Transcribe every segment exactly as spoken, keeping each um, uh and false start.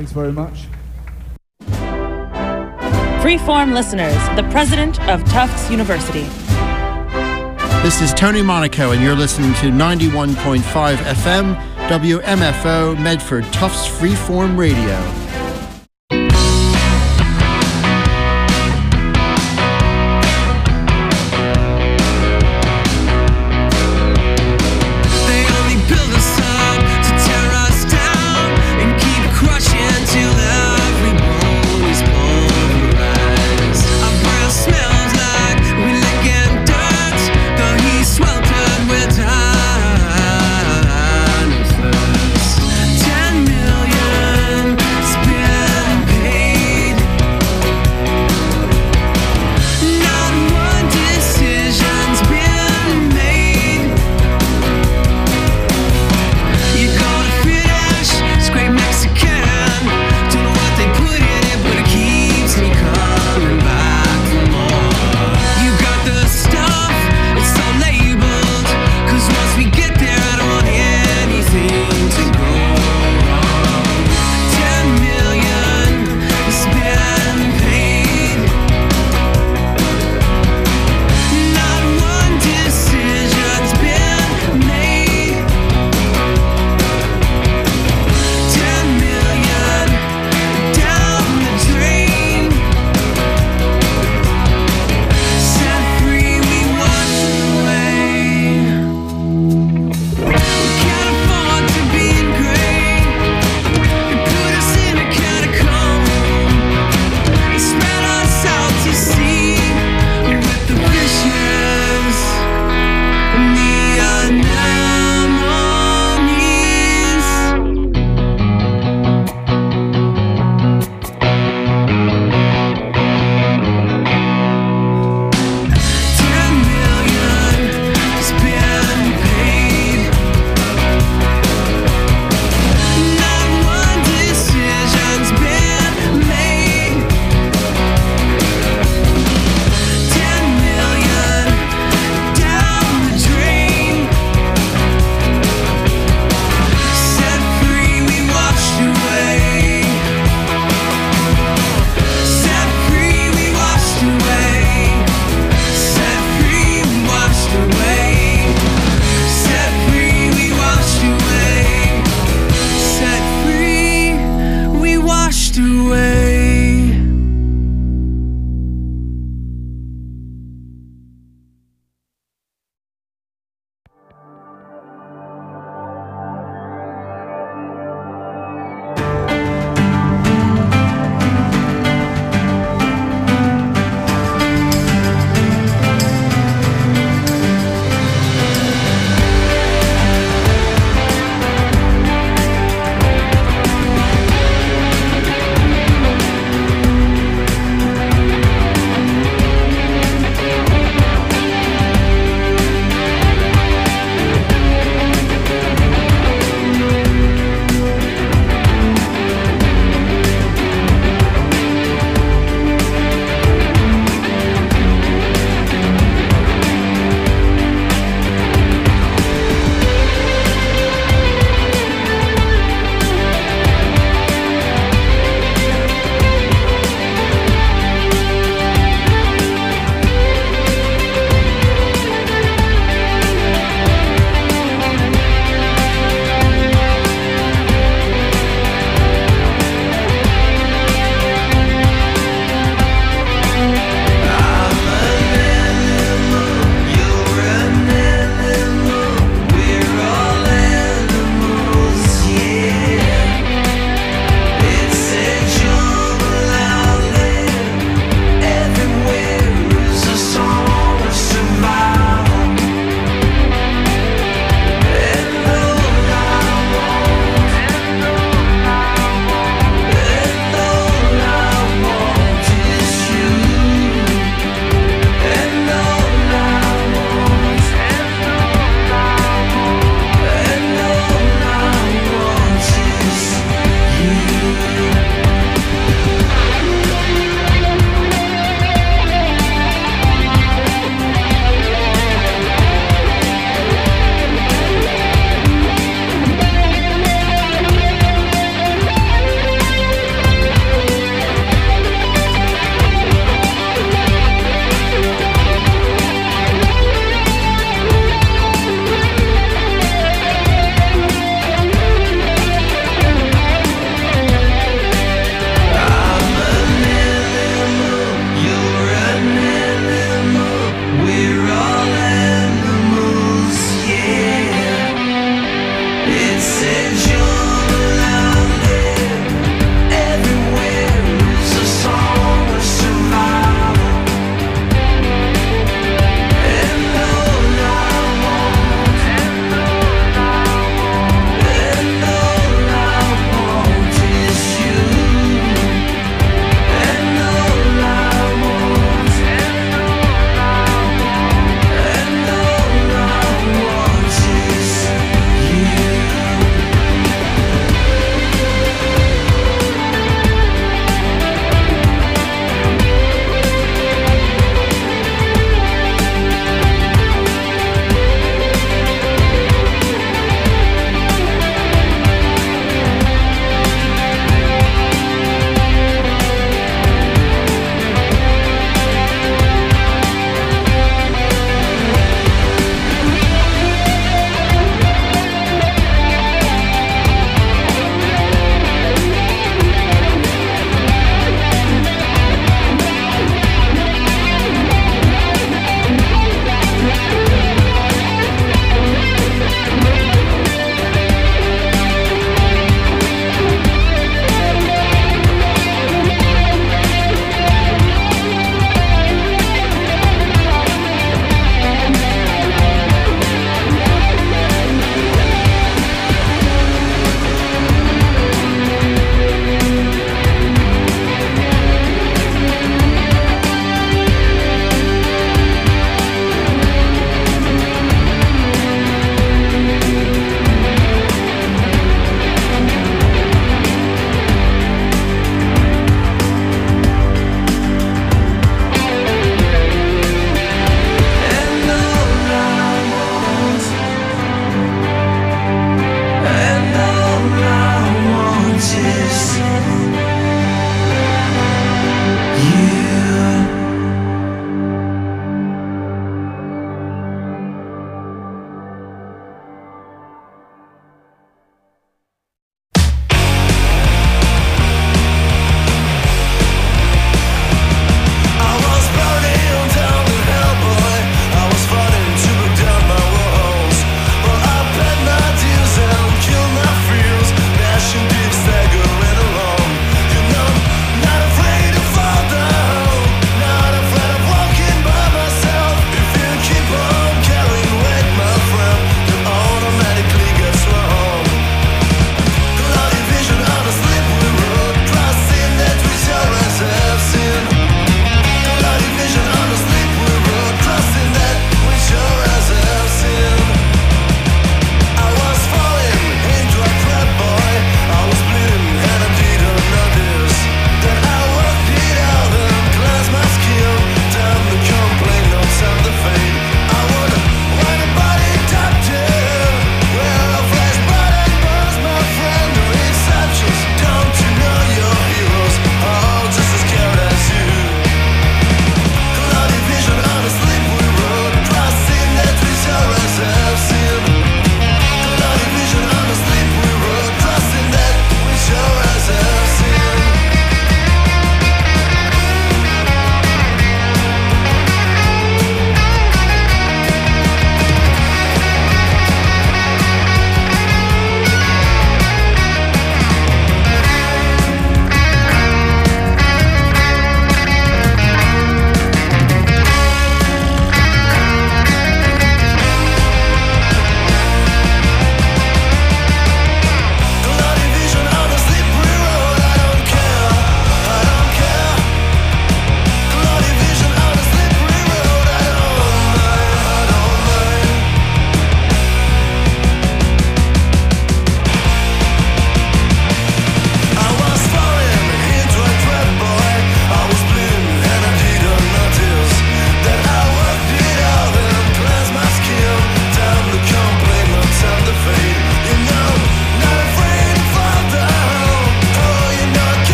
Thanks very much. Freeform listeners, the president of Tufts University. This is Tony Monaco, and you're listening to ninety-one point five F M, W M F O, Medford Tufts Freeform Radio. Ten million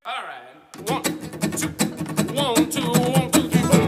All right. One, two, one, two, one, two, three, four.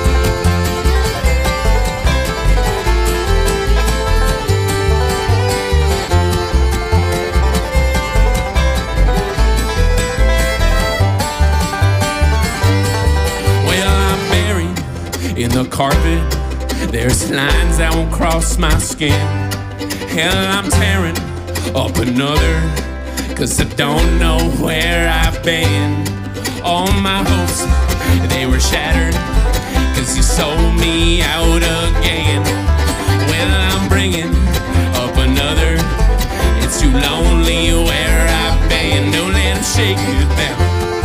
Well, I'm buried in the carpet. There's lines that won't cross my skin. Hell, I'm tearing up another, 'cause I don't know where I've been. All my hopes, they were shattered, 'cause you sold me out again. Well, I'm bringing up another. It's too lonely where I've been. Don't let them shake you down.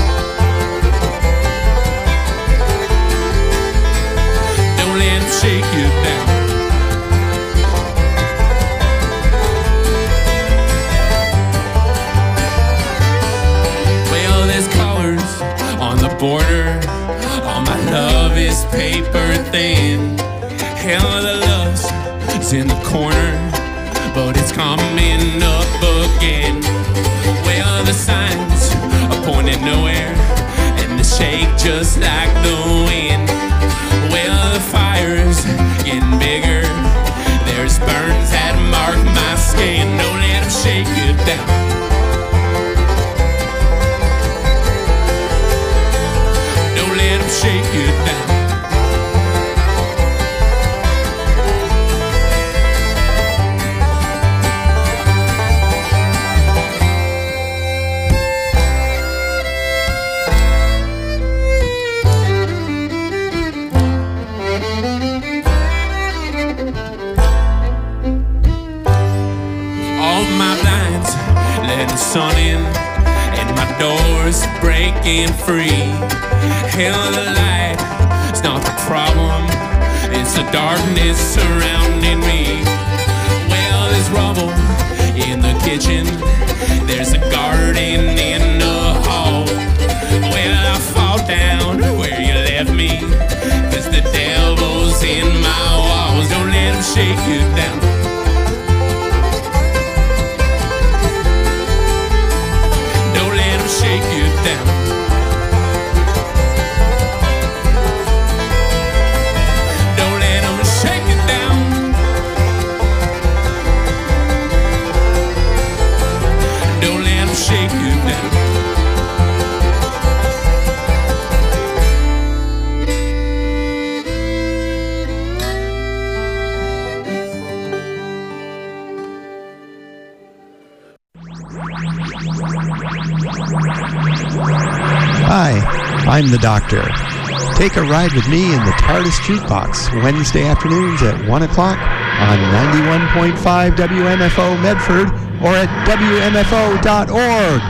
Don't let them shake you down. Border, all my love is paper thin. Hell, the love's in the corner, but it's coming up again. Well, the signs are pointing nowhere, and they shake just like the wind. Well, the fire's getting bigger. There's burns that mark my skin. Don't let them shake you down. Shake you down. All my blinds let the sun in, and my door's breaking free. Hell, the light, it's not the problem, it's the darkness surrounding me. Well, there's rubble in the kitchen, there's a garden in the hall. Well, I fall down where you left me, 'cause the devil's in my walls. Don't let him shake you down. Don't let him shake you down. Shake you down. Hi, I'm the Doctor. Take a ride with me in the TARDIS Jukebox Wednesday afternoons at one o'clock on ninety-one point five W M F O Medford or at W M F O dot org.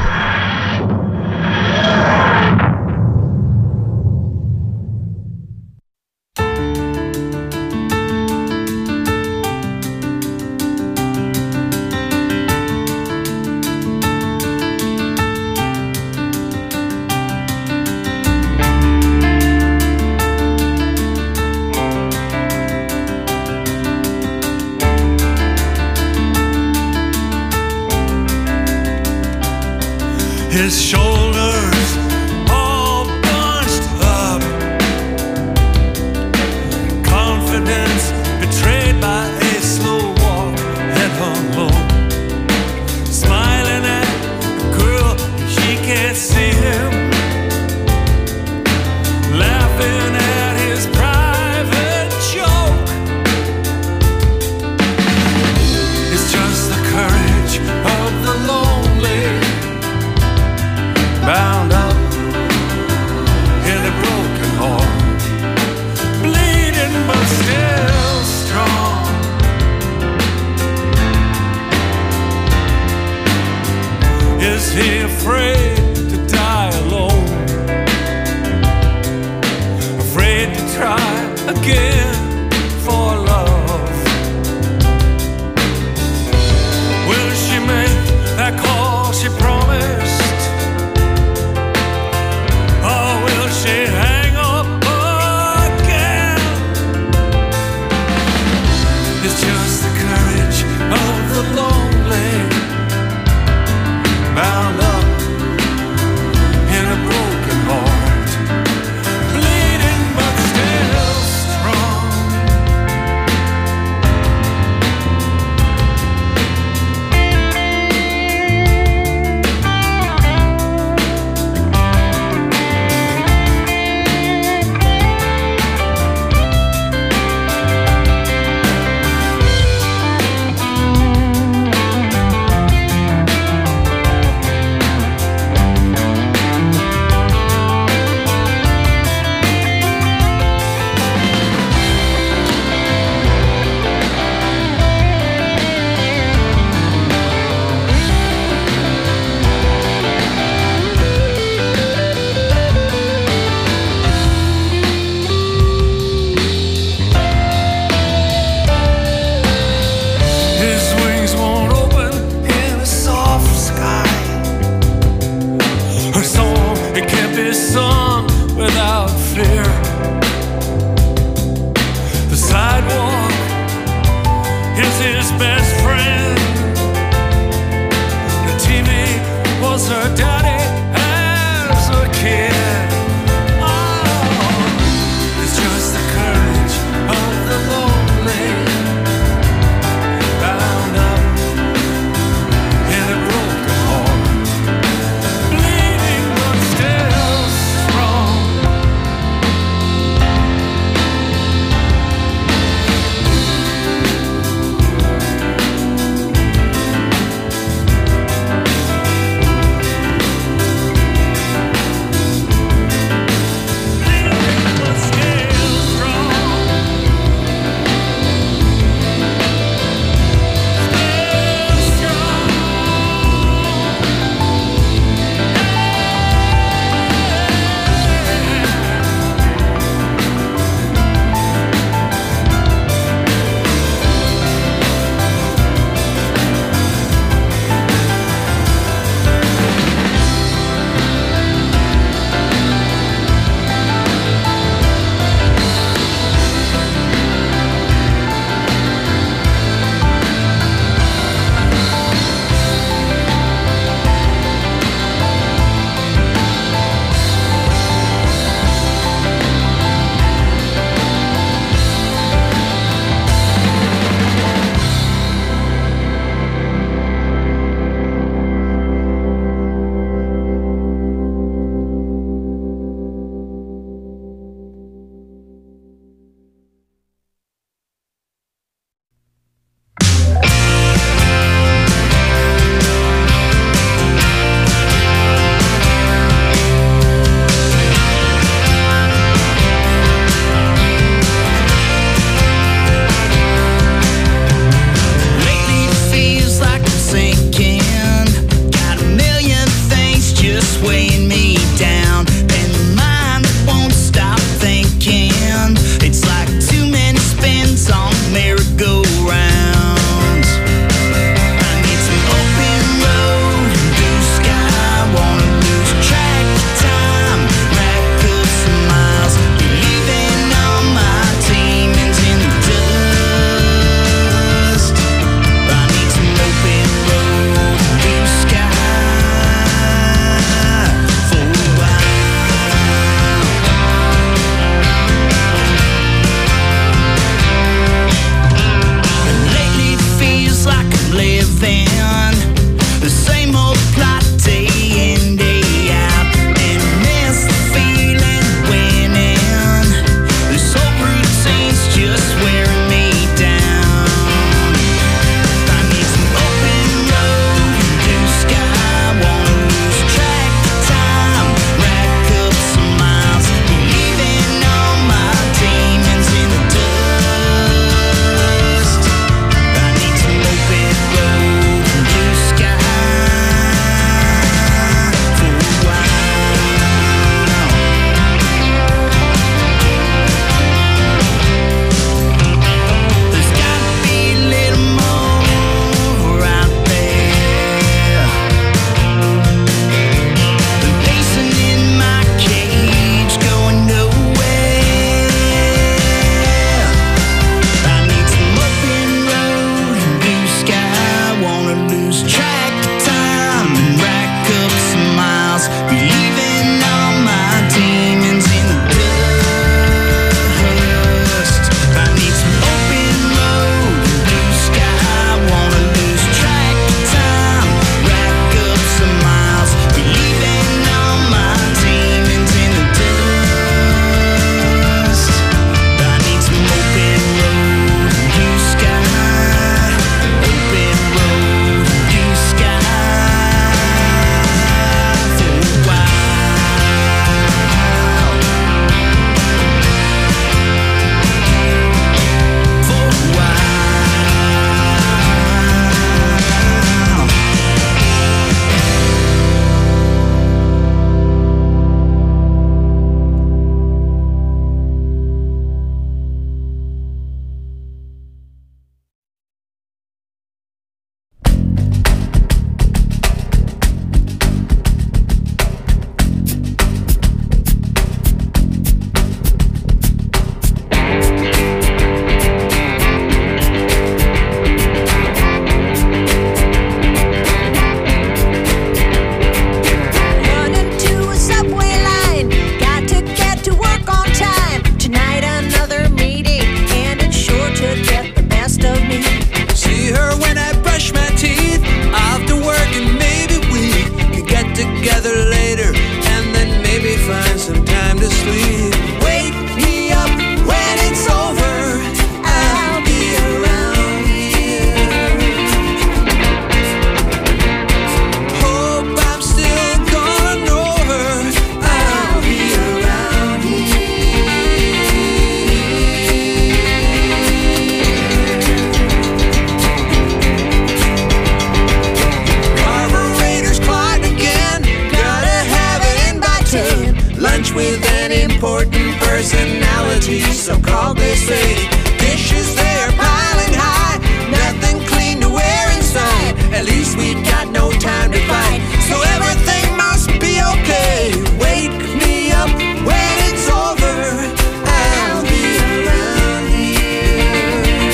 His shoulders all bunched up, confidence betrayed by a slow walk, head hung low, smiling at a girl she can't see him, laughing at his private joke. It's just the courage of the lonely, bound up in a broken heart, bleeding but still strong. Is he afraid to die alone? Afraid to try again for love? Will she make that call she promised? She hang up again? It's just the courage of the lonely, bound up in a his son without fear. The sidewalk is his best friend. The T V was her daddy as a kid. Oh, it's just the courage of the lonely, bound up in a broken heart, bleeding but still strong. she's so cold, they say. Dishes they're piling high, nothing clean to wear inside. At least we got no time to fight, so everything must be okay. Wake me up when it's over, I'll be around here.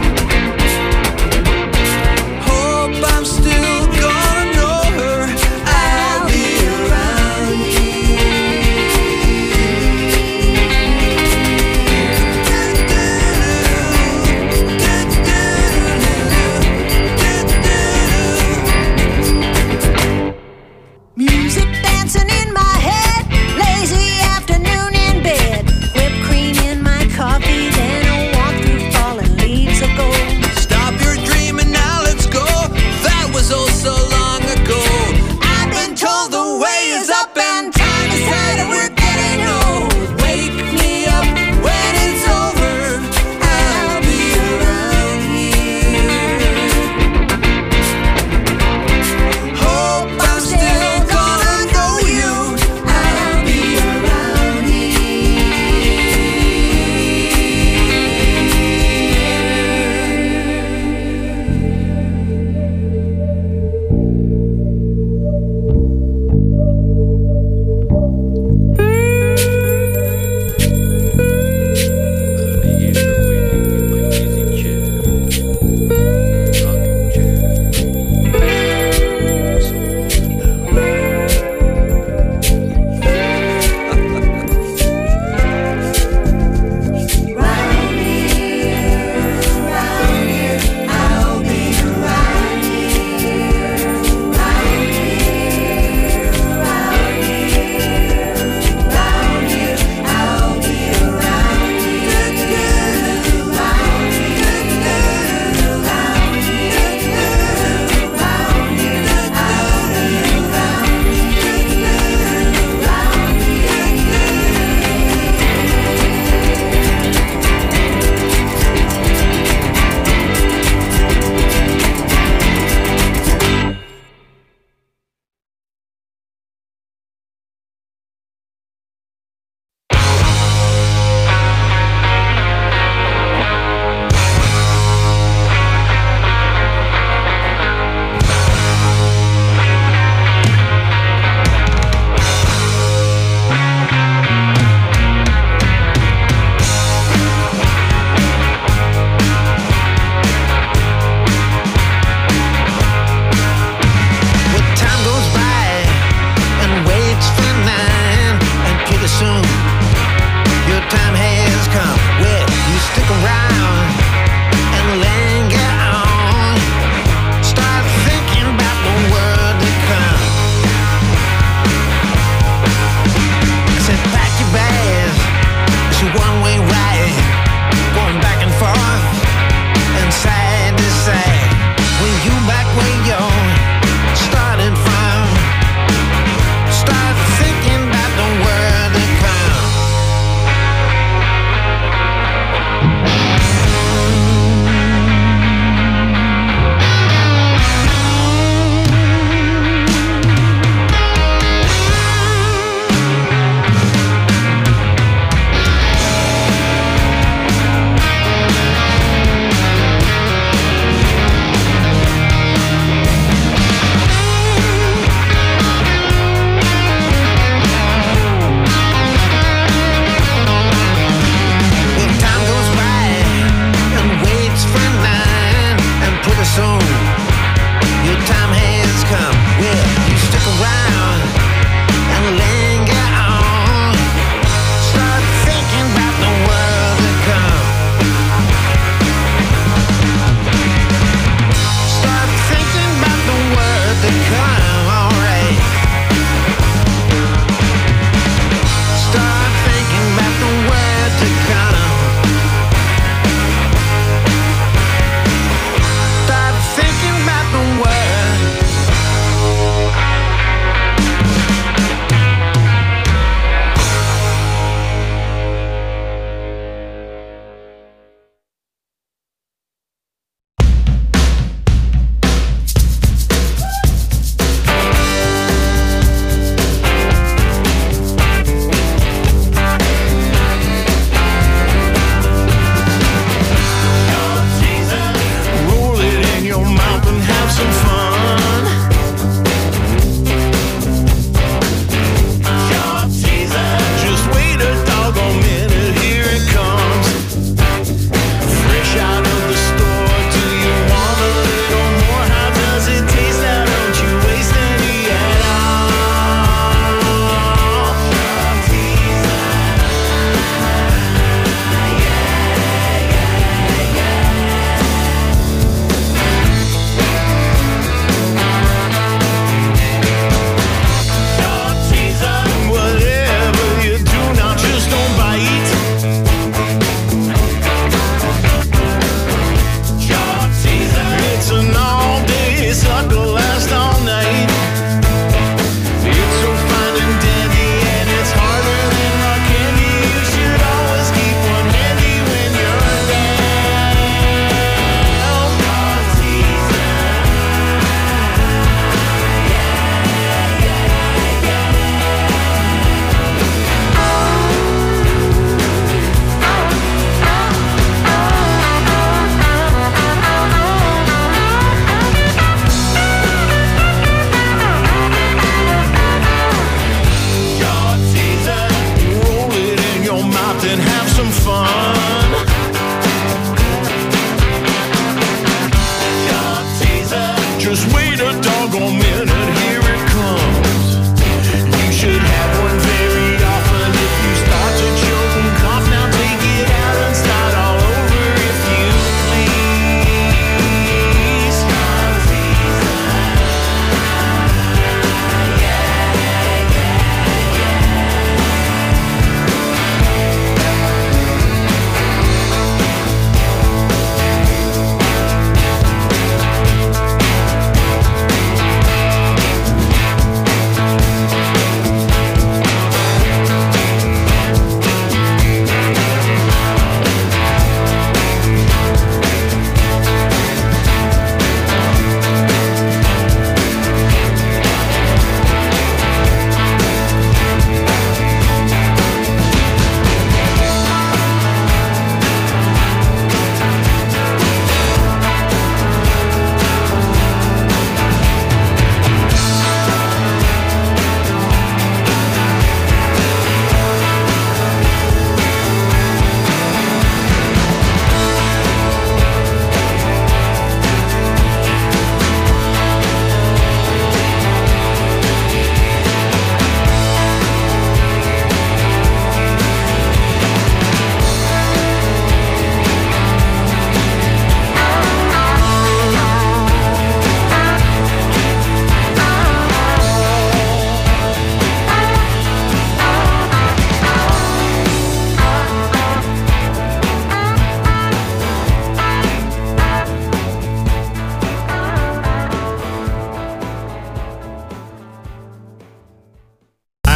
Hope I'm still gonna know her, I'll be around Music dancing in my head, lazy afternoon in bed. Whipped cream in my coffee, then a walk through fallen leaves of gold. Stop your dreaming, now let's go. That was oh so long ago. I've been told the way is up and time is tight and we're getting old. Wake me up when it's over, I'll be around here. Hope I'm still gonna know you, I'll be around here.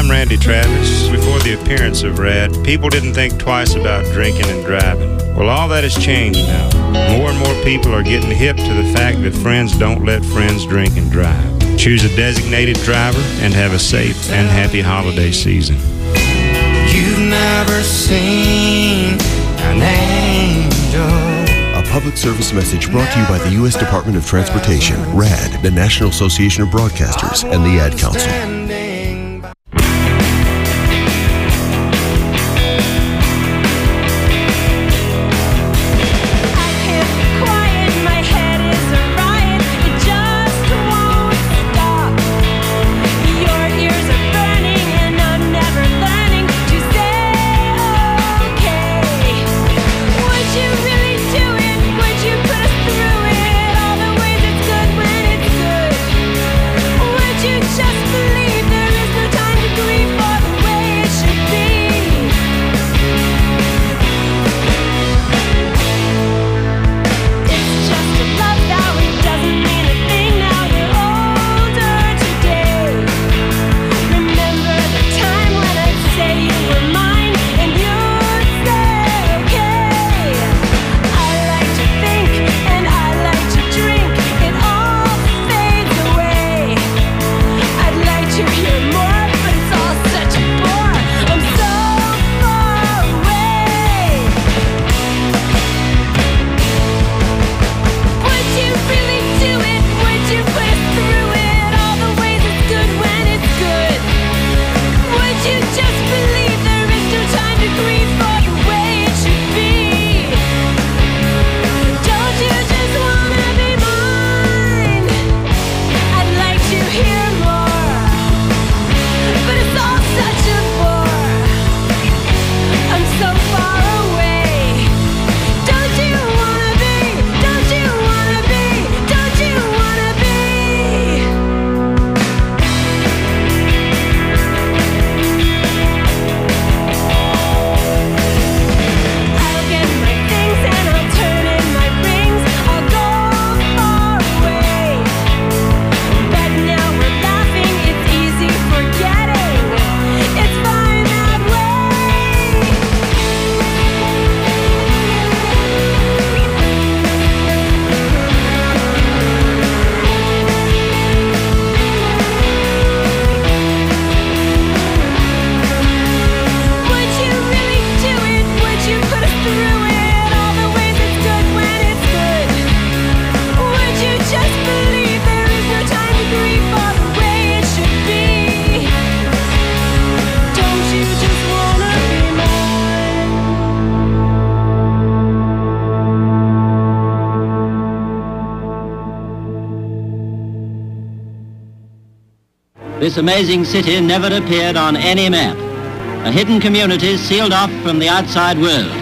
I'm Randy Travis. Before the appearance of Rad, people didn't think twice about drinking and driving. Well, all that has changed now. More and more people are getting hip to the fact that friends don't let friends drink and drive. Choose a designated driver and have a safe and happy holiday season. You've never seen an angel. A public service message brought to you by the U S Department of Transportation, RAD, the National Association of Broadcasters, and the Ad Council. This amazing city never appeared on any map. A hidden community sealed off from the outside world.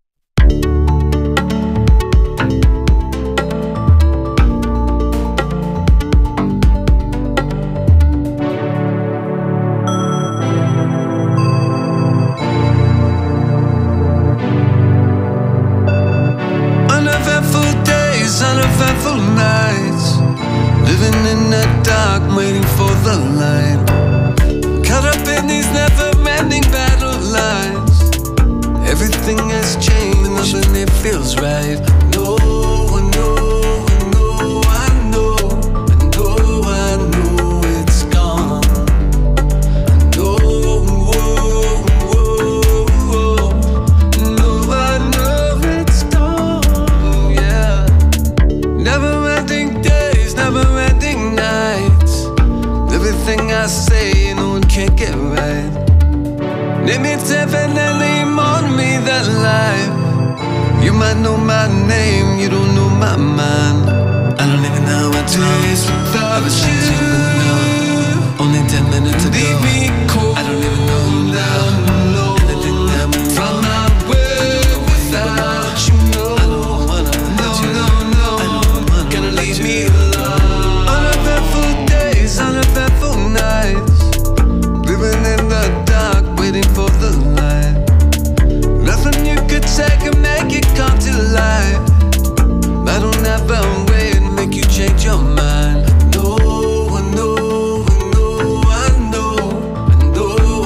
Uneventful days, uneventful nights, living in the dark, waiting for the light. Caught up in these never-ending battle lines. Everything has changed, nothing it feels right. No, I know, I know, I know, I know, I know it's gone. I know, whoa, whoa, whoa. No, I know it's gone, yeah. Never-ending days, never-ending nights. Everything I say, no one can't get right. Name it definitely more to me than life. You might know my name, you don't know my mind. I don't even know what days without you. Only ten minutes ago, leave me cold. I don't even know who now. Anything that went from my way without you. No, I don't wanna let you. No, no, no, gonna leave me alone. Uneventful days, uneventful nights, living in the dark, waiting for the light. Nothing you could say can make it come to life. I don't ever wait and make you change your mind. No, I know, I know, I know, I know,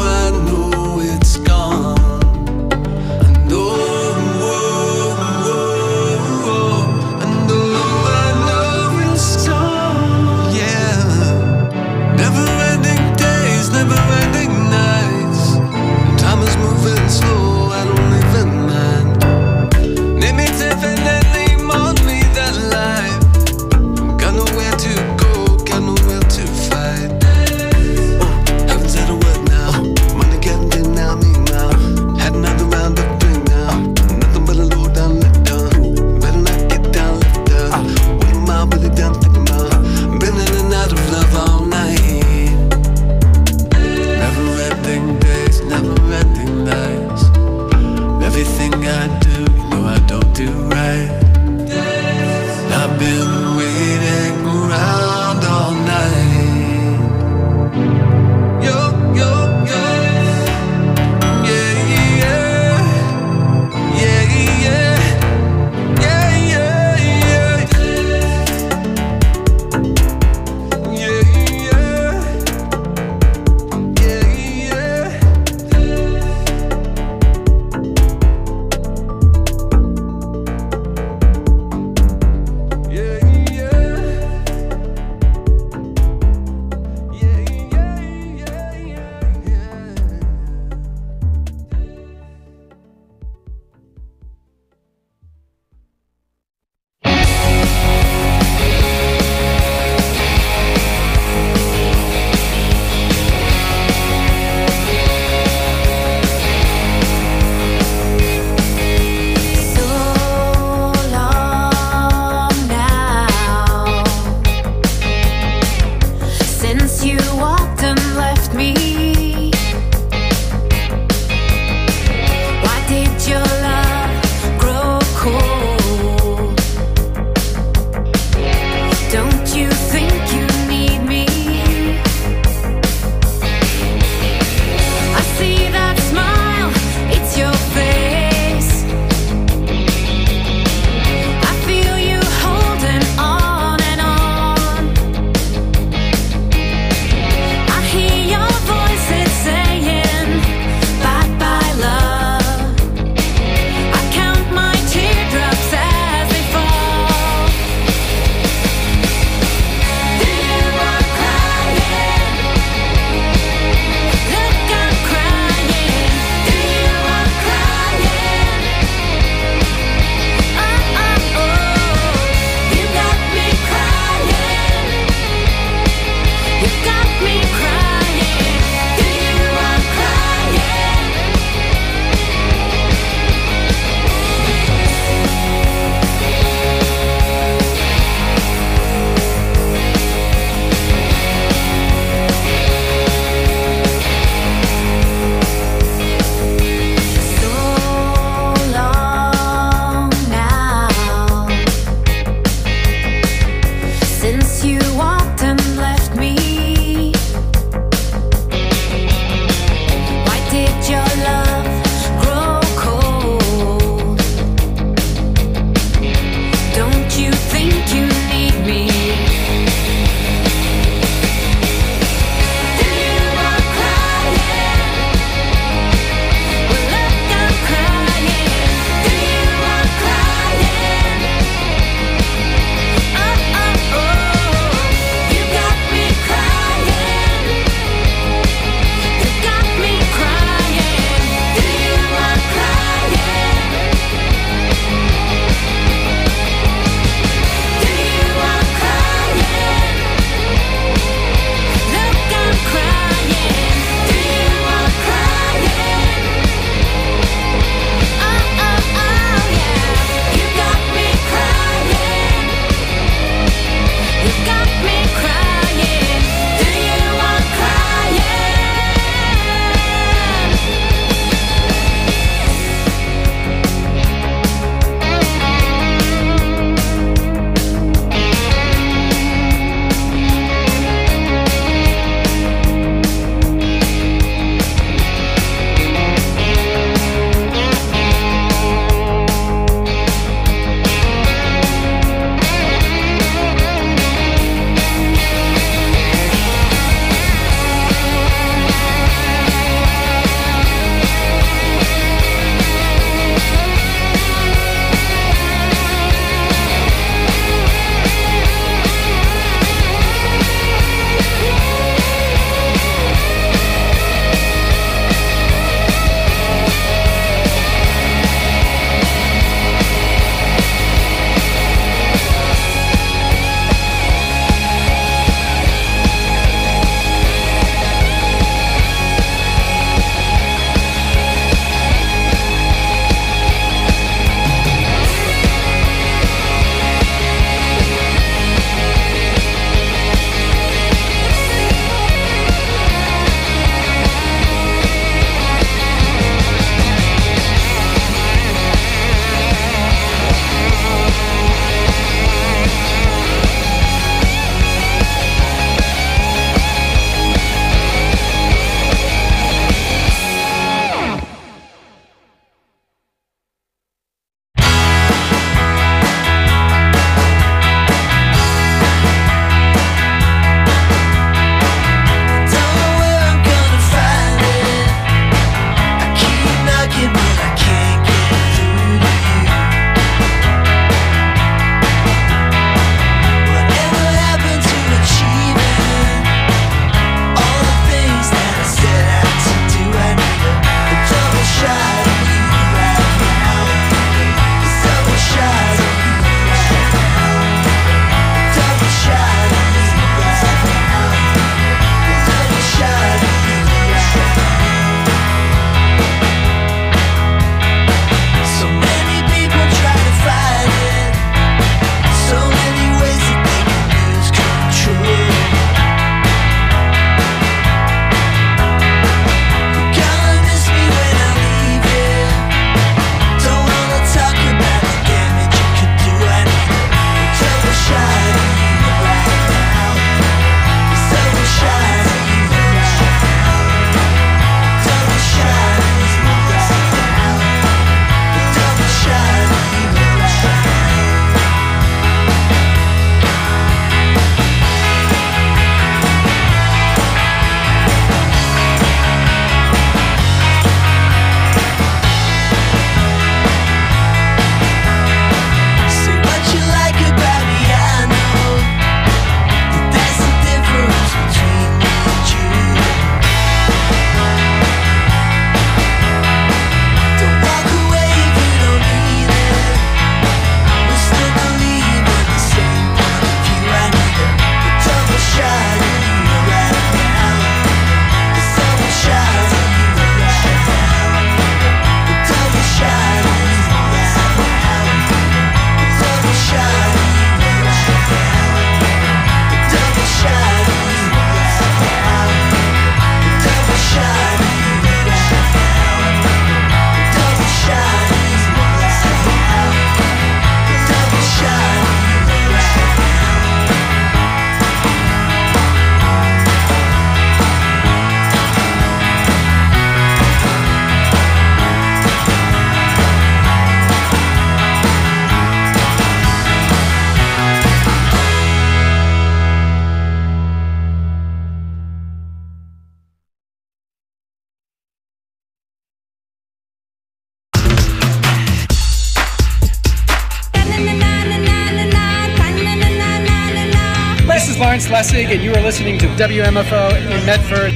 Lance Lessig, and you are listening to W M F O in Medford.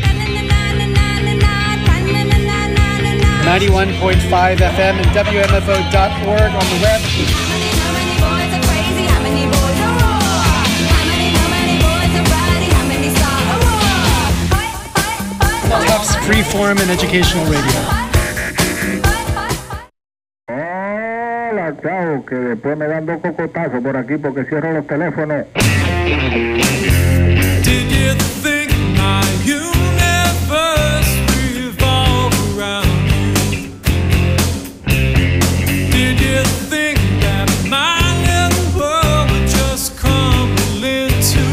ninety-one point five F M and W M F O dot org on the web. Tufts Freeform and Educational Radio. Hola, chao, que después me dan dos cocotazos por aquí porque cierro los teléfonos. Did you think my universe revolved around you? Did you think that my little world would just crumble into?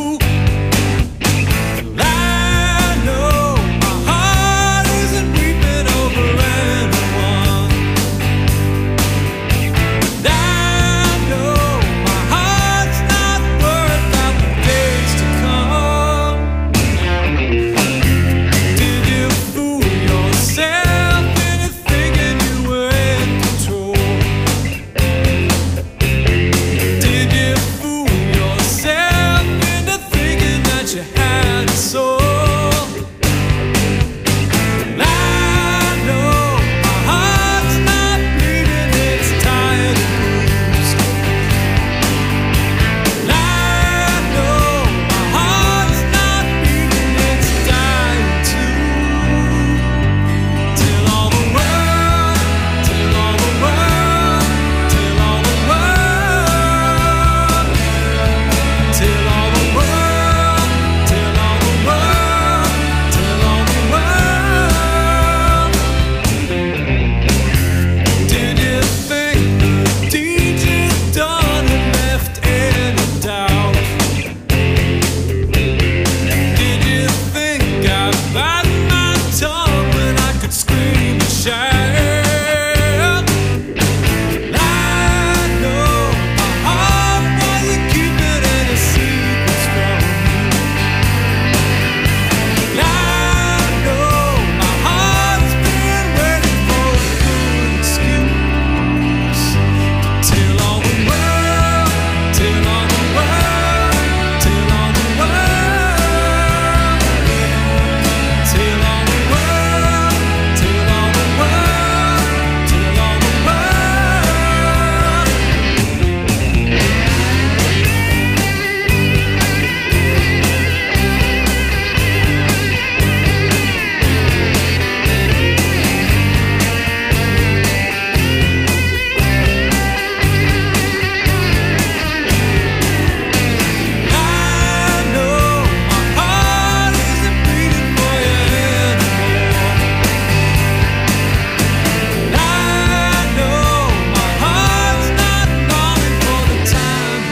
Well, I know my heart isn't weeping over anyone. And I know my heart's not worried about the days to come. Did you fool yourself into thinking you were in control? Did you fool yourself into thinking that you had a soul? Well, I know my heart's not bleeding, it's tired and bruised. Well, I know my heart's not beating, it's dying too. Till all the world, till all the world, till all the world, till all the world, till all the world, till all the world. Did you think the deed you'd done had left any doubt? Did you think I'd bite my tongue when I could scream and shout? I know my heart wasn't keeping any secrets from me. I know my heart's been waiting for a good excuse. Till all the world, till all the world, till all the world, till all the world, till all the world, till all the world. I know my heart isn't beating for you anymore. I know my heart's not longing for the time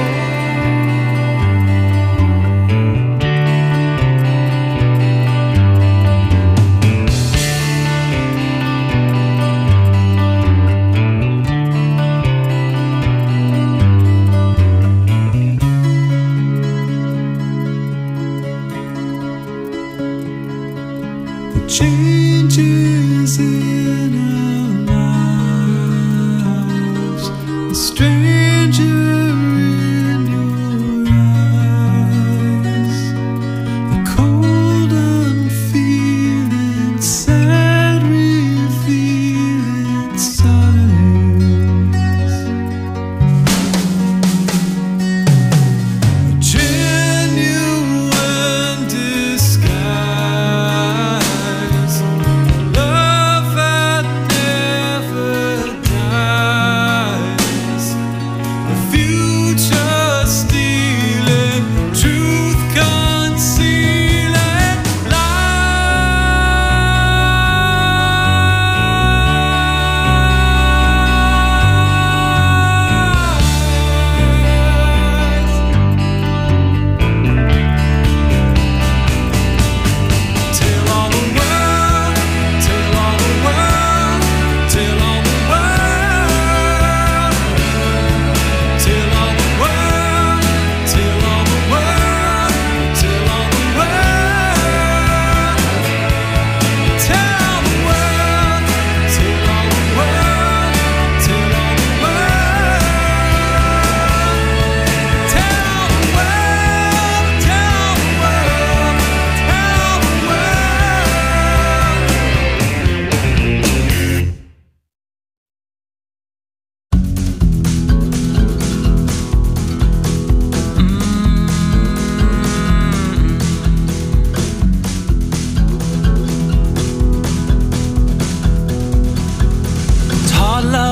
The changes in our lives, the stranger in your eyes, the cold unfeeling, sad revealing signs, a genuine disguise, love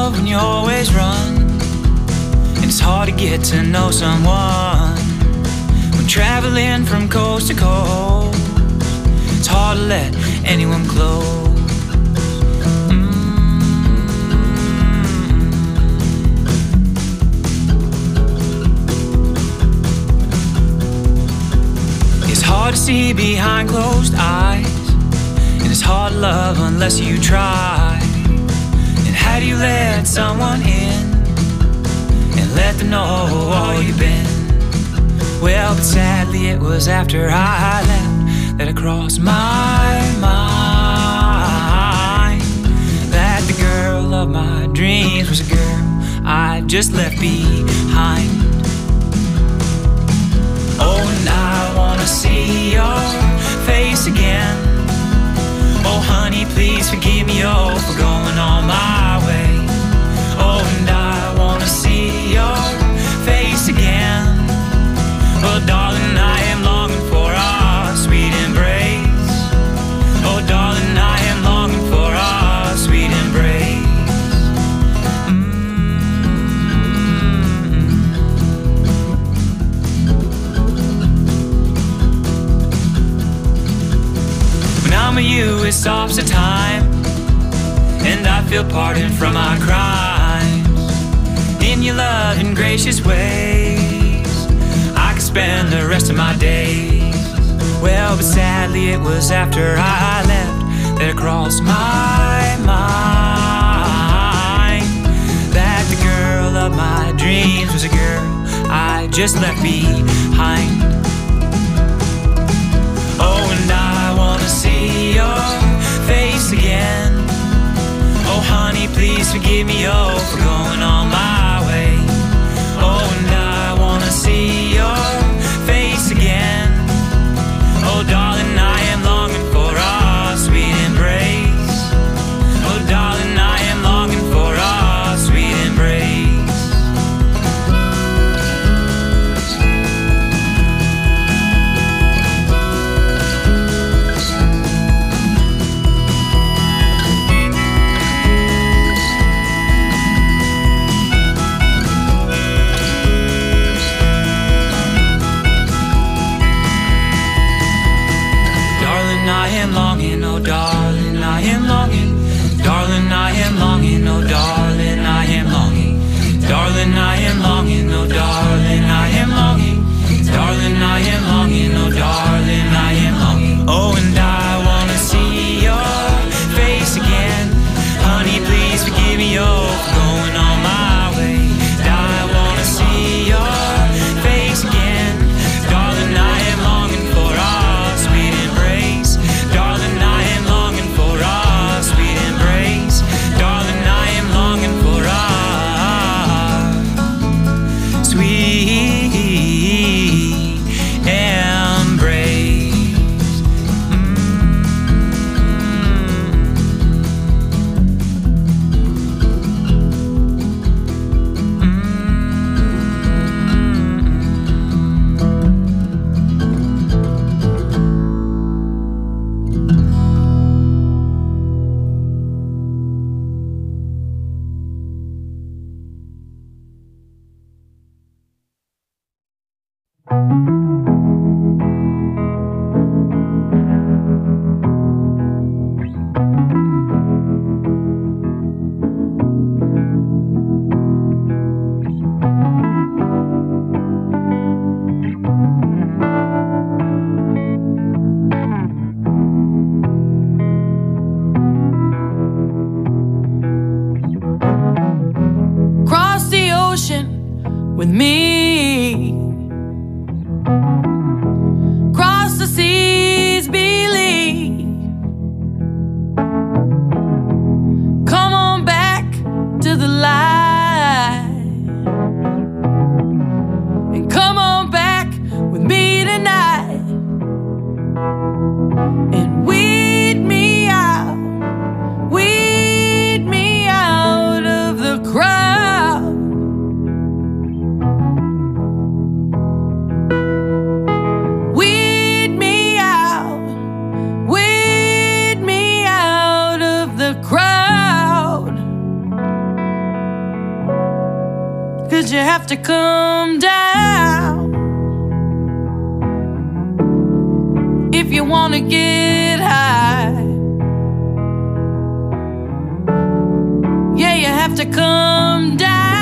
love when you always run. And it's hard to get to know someone when traveling from coast to coast. It's hard to let anyone close. It's hard to see behind closed eyes, and it's hard to love unless you try. And how do you let someone in and let them know all you've been? Well, but sadly it was after I left that it crossed my mind that the girl of my dreams was a girl I just left behind. Oh, and I wanna see your face again. Oh, honey, please forgive me, oh, for going on my way. Oh, and I wanna see your face again. Oh, darling, I am longing for our sweet embrace. Oh, darling, I am longing for our sweet embrace. When you, it stops the time, and I feel pardoned from my crimes. In your loving, gracious ways, I could spend the rest of my days. Well, but sadly it was after I left that it crossed my mind that the girl of my dreams was a girl I just left behind. Oh, and I wanna see your face again. Oh, honey, please forgive me, oh, for going on my way. Oh, and I wanna see your face again. Oh, darling, I am longing for our sweet embrace. Oh, darling, I am longing for our sweet embrace. I am longing, oh darling, I am longing. Darling, I am longing, oh darling, I am longing. Darling, I am longing, oh darling, I am longing. Darling, I am longing, oh darling, I am longing. Oh, and I wanna see your face again. Honey, please forgive me, oh, for going on my way. I wanna see your face again. Darling, I am longing for our sweet embrace. Darling, I am longing for our sweet embrace. Darling, I am longing for our sweet embrace. Cross the ocean with me. Cross the seas, believe. Come on back to the light, and come on back with me tonight, and weed me out, weed me out of the crowd. Weed me out, weed me out of the crowd. have to come down if you want to get high. Yeah, you have to come down.